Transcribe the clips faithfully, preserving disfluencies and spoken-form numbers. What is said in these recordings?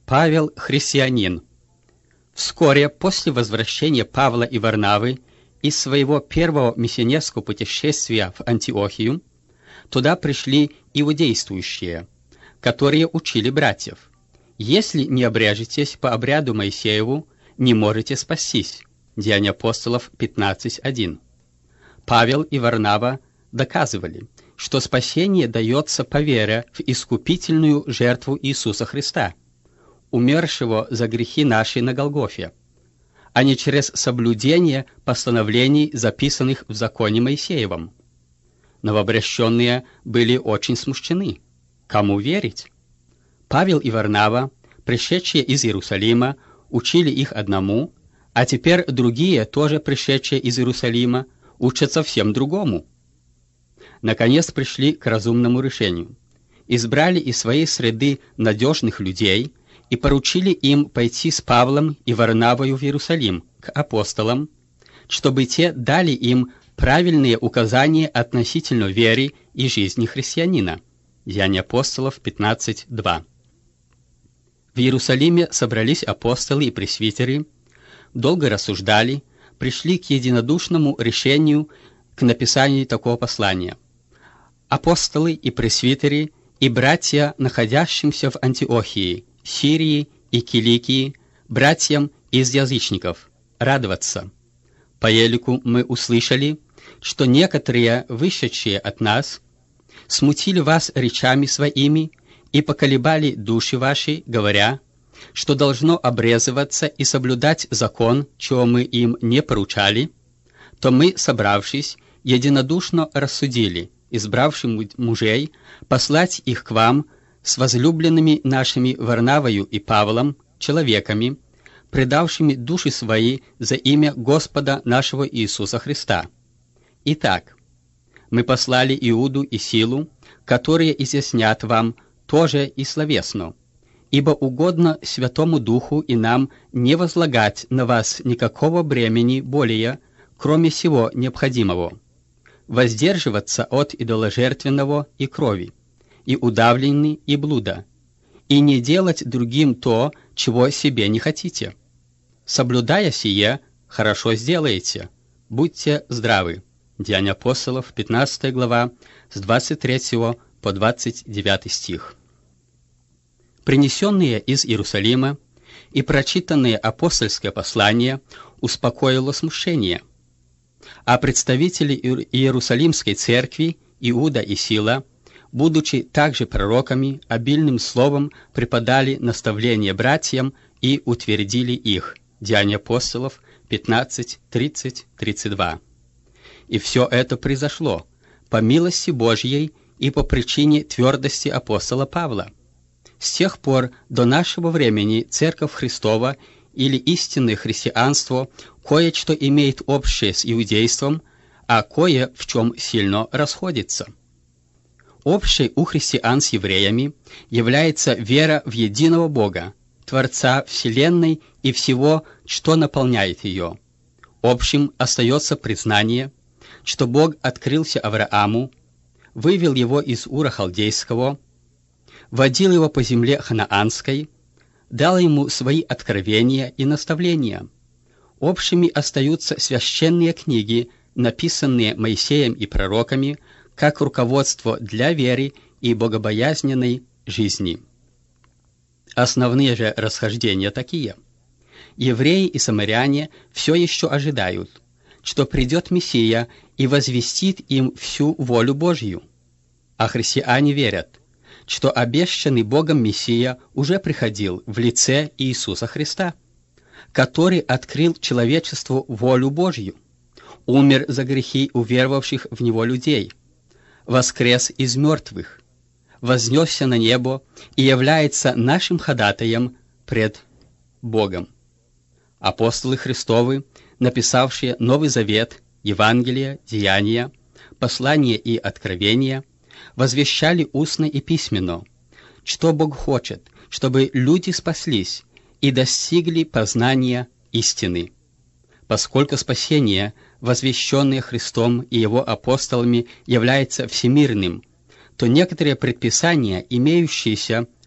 Павел – христианин. Вскоре после возвращения Павла и Варнавы из своего первого миссионерского путешествия в Антиохию туда пришли иудействующие, которые учили братьев: «Если не обрежетесь по обряду Моисееву, не можете спастись». Деяния апостолов пятнадцать один. Павел и Варнава доказывали, что спасение дается по вере в искупительную жертву Иисуса Христа, умершего за грехи наши на Голгофе, а не через соблюдение постановлений, записанных в законе Моисеевом. Новообращенные были очень смущены. Кому верить? Павел и Варнава, пришедшие из Иерусалима, учили их одному, а теперь другие, тоже пришедшие из Иерусалима, учат совсем другому. Наконец пришли к разумному решению. Избрали из своей среды надежных людей и поручили им пойти с Павлом и Варнавою в Иерусалим, к апостолам, чтобы те дали им правильные указания относительно веры и жизни христианина. Деяния апостолов пятнадцать два. В Иерусалиме собрались апостолы и пресвитеры, долго рассуждали, пришли к единодушному решению к написанию такого послания. Апостолы и пресвитеры и братья, находящимся в Антиохии, Сирии и Киликии, братьям из язычников, радоваться. По елику мы услышали, что некоторые, вышедшие от нас, смутили вас речами своими и поколебали души ваши, говоря, что должно обрезываться и соблюдать закон, чего мы им не поручали, то мы, собравшись, единодушно рассудили, избравшим мужей, послать их к вам с возлюбленными нашими Варнавою и Павлом, человеками, предавшими души свои за имя Господа нашего Иисуса Христа. Итак, мы послали Иуду и Силу, которые изъяснят вам тоже и словесно, ибо угодно Святому Духу и нам не возлагать на вас никакого бремени более, кроме всего необходимого, воздерживаться от идоложертвенного и крови, и удавлены, и блуда, и не делать другим то, чего себе не хотите. Соблюдая сие, хорошо сделаете. Будьте здравы. Деяния апостолов, пятнадцатая глава, с двадцать третьего по двадцать девятый стих. Принесенные из Иерусалима и прочитанные апостольское послание успокоило смущение, а представители Иерусалимской церкви Иуда и Сила, будучи также пророками, обильным словом преподали наставление братьям и утвердили их. Деяния апостолов пятнадцать тридцать тридцать два. И все это произошло по милости Божьей и по причине твердости апостола Павла. С тех пор до нашего времени Церковь Христова или истинное христианство кое-что имеет общее с иудейством, а кое в чем сильно расходится. Общей у христиан с евреями является вера в единого Бога, Творца Вселенной и всего, что наполняет ее. Общим остается признание, что Бог открылся Аврааму, вывел его из Ура Халдейского, водил его по земле ханаанской, дал ему свои откровения и наставления. Общими остаются священные книги, написанные Моисеем и пророками, как руководство для веры и богобоязненной жизни. Основные же расхождения такие. Евреи и самаряне все еще ожидают, что придет Мессия и возвестит им всю волю Божью. А христиане верят, что обещанный Богом Мессия уже приходил в лице Иисуса Христа, который открыл человечеству волю Божью, умер за грехи уверовавших в Него людей, воскрес из мертвых, вознесся на небо и является нашим ходатаем пред Богом. Апостолы Христовы, написавшие Новый Завет, Евангелие, Деяния, послания и откровения, возвещали устно и письменно, что Бог хочет, чтобы люди спаслись и достигли познания истины. Поскольку спасение, возвещенное Христом и Его апостолами, является всемирным, то некоторые предписания, имеющиеся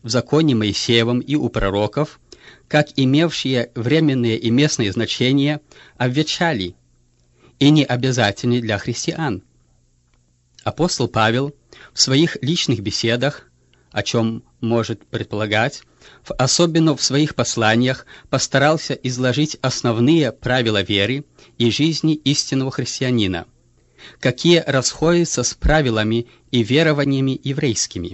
в законе Моисеевом и у пророков, как имевшие временное и местное значение, обветшали и не обязательны для христиан. Апостол Павел в своих личных беседах, о чем может предполагать, особенно в своих посланиях, постарался изложить основные правила веры и жизни истинного христианина, какие расходятся с правилами и верованиями еврейскими.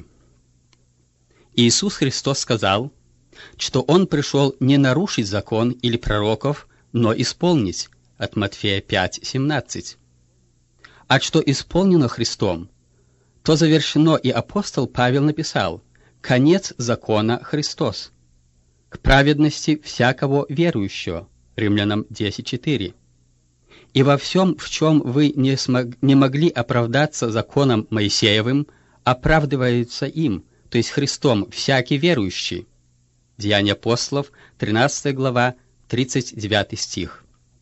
Иисус Христос сказал, что Он пришел не нарушить закон или пророков, но исполнить, от Матфея пять семнадцать. А что исполнено Христом, то завершено, и апостол Павел написал: «Конец закона Христос, к праведности всякого верующего». Римлянам десять четыре. «И во всем, в чем вы не, смог, не могли оправдаться законом Моисеевым, оправдывается им, то есть Христом, всякий верующий». Деяния апостолов, тринадцатая глава, тридцать девятый стих.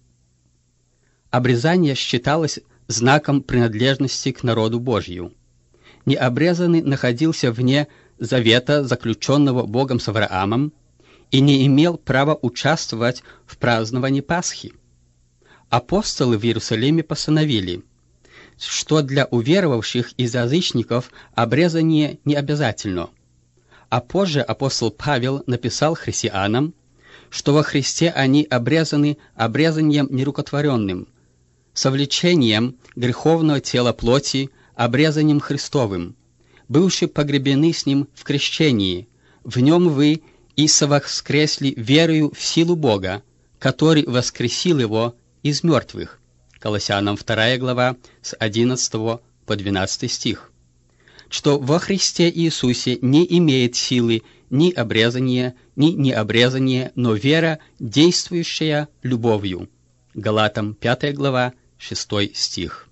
Обрезание считалось знаком принадлежности к народу Божию. Необрезанный находился вне завета, заключенного Богом с Авраамом, и не имел права участвовать в праздновании Пасхи. Апостолы в Иерусалиме постановили, что для уверовавших из язычников обрезание не обязательно. А позже апостол Павел написал христианам, что во Христе они обрезаны обрезанием нерукотворенным, совлечением греховного тела плоти, обрезанием Христовым, бывшие погребены с Ним в крещении, в Нем вы и совоскресли верою в силу Бога, который воскресил Его из мертвых. Колоссянам вторая глава, с одиннадцатого по двенадцатый стих. Что во Христе Иисусе не имеет силы ни обрезания, ни необрезания, но вера, действующая любовью. Галатам пятая глава, шестой стих.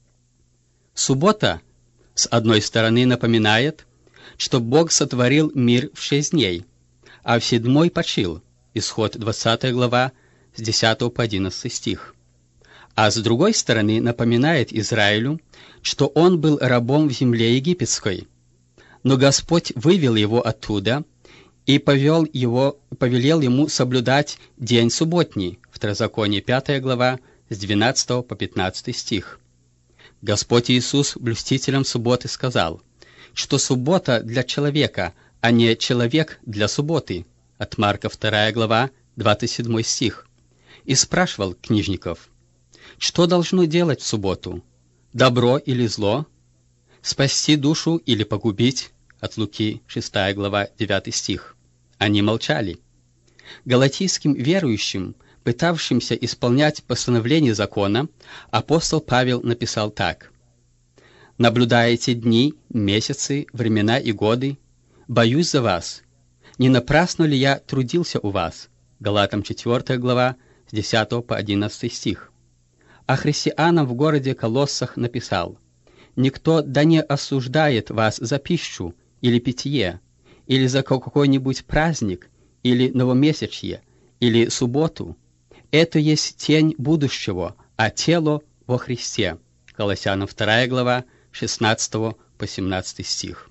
Суббота, с одной стороны, напоминает, что Бог сотворил мир в шесть дней, а в седьмой почил. Исход двадцатая глава, с десятого по одиннадцатый стих. А с другой стороны, напоминает Израилю, что он был рабом в земле египетской, но Господь вывел его оттуда и повел его, повелел ему соблюдать день субботний. Второзаконие пятая глава, с двенадцатого по пятнадцатый стих. Господь Иисус блюстителем субботы сказал, что суббота для человека, а не человек для субботы. От Марка вторая глава, двадцать седьмой стих. И спрашивал книжников, что должно делать в субботу? Добро или зло? Спасти душу или погубить? От Луки шестая глава, девятый стих. Они молчали. Галатийским верующим, пытавшимся исполнять постановления закона, апостол Павел написал так: «Наблюдаете дни, месяцы, времена и годы, боюсь за вас. Не напрасно ли я трудился у вас?» Галатам четвёртая глава, с десятого по одиннадцатый стих. А христианам в городе Колоссах написал: «Никто да не осуждает вас за пищу или питье, или за какой-нибудь праздник, или новомесячье, или субботу. Это есть тень будущего, а тело во Христе». Колоссянам вторая глава, шестнадцатого по семнадцатый стих.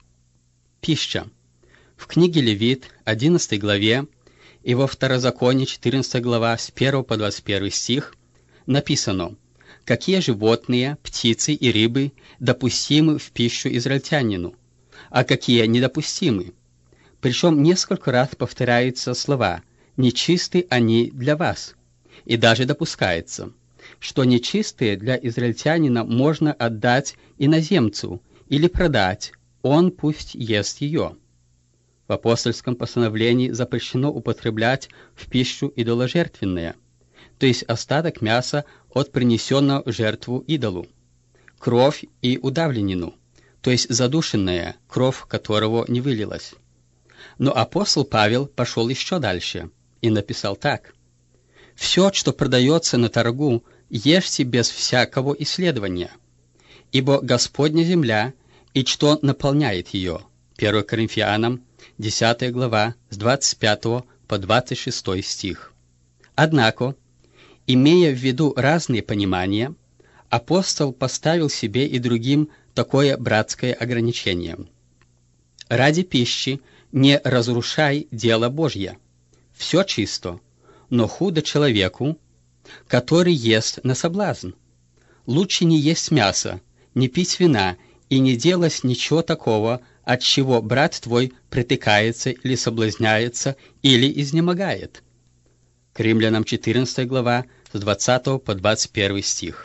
Пища. В книге Левит, одиннадцатой главе, и во Второзаконии, четырнадцатая глава, с первого по двадцать первый стих, написано, какие животные, птицы и рыбы допустимы в пищу израильтянину, а какие недопустимы. Причем несколько раз повторяются слова «нечисты они для вас», и даже допускается, что нечистые для израильтянина можно отдать иноземцу или продать, он пусть ест ее. В апостольском постановлении запрещено употреблять в пищу идоложертвенное, то есть остаток мяса от принесенного в жертву идолу, кровь и удавленину, то есть задушенная, кровь которого не вылилась. Но апостол Павел пошел еще дальше и написал так: «Все, что продается на торгу, ешьте без всякого исследования, ибо Господня земля, и что наполняет ее». первое Коринфянам, десятая глава, с двадцать пятого по двадцать шестой стих. Однако, имея в виду разные понимания, апостол поставил себе и другим такое братское ограничение. Ради пищи не разрушай дело Божье. Все чисто, но худо человеку, который ест на соблазн. Лучше не есть мясо, не пить вина и не делать ничего такого, от чего брат твой притыкается или соблазняется, или изнемогает. К Римлянам четырнадцатая глава, с двадцатого по двадцать первый стих.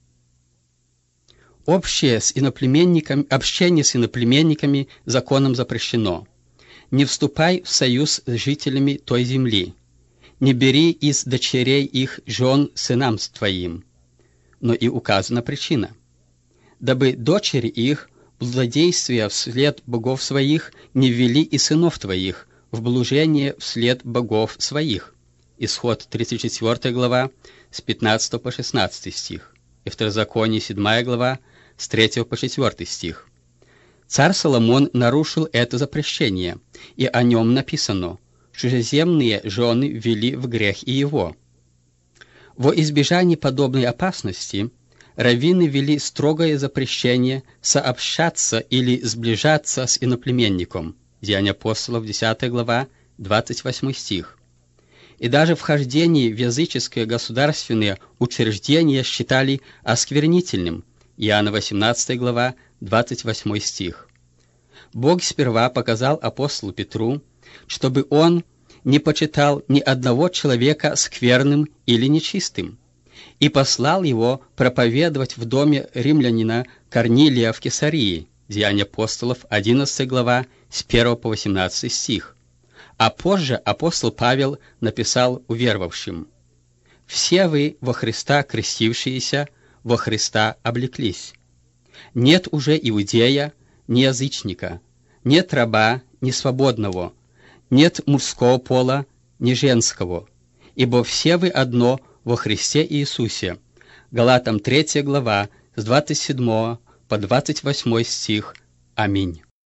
Общее с иноплеменниками, общение с иноплеменниками законом запрещено. Не вступай в союз с жителями той земли. Не бери из дочерей их жен сынам твоим. Но и указана причина. Дабы дочери их, злодействия вслед богов своих, не ввели и сынов твоих в блужение вслед богов своих. Исход тридцать четвёртая глава, с пятнадцатого по шестнадцатый стих. И Второзаконие седьмая глава, с третьего по четвёртый стих. Царь Соломон нарушил это запрещение, и о нем написано: «Чужеземные жены ввели в грех и его». Во избежание подобной опасности раввины ввели строгое запрещение сообщаться или сближаться с иноплеменником. Деяния апостолов, десятая глава, двадцать восьмой стих. И даже вхождение в языческое государственное учреждение считали осквернительным. Иоанна восемнадцатая глава, двадцать восьмой стих. Бог сперва показал апостолу Петру, чтобы он не почитал ни одного человека скверным или нечистым, и послал его проповедовать в доме римлянина Корнилия в Кесарии. Деяния апостолов, одиннадцатая глава, с первого по восемнадцатый стих. А позже апостол Павел написал уверовавшим: «Все вы во Христа крестившиеся, во Христа облеклись. Нет уже иудея, ни язычника, нет раба, ни свободного, нет мужского пола, ни женского, ибо все вы одно во Христе Иисусе». Галатам третья глава, с двадцать седьмого по двадцать восьмой стих. Аминь.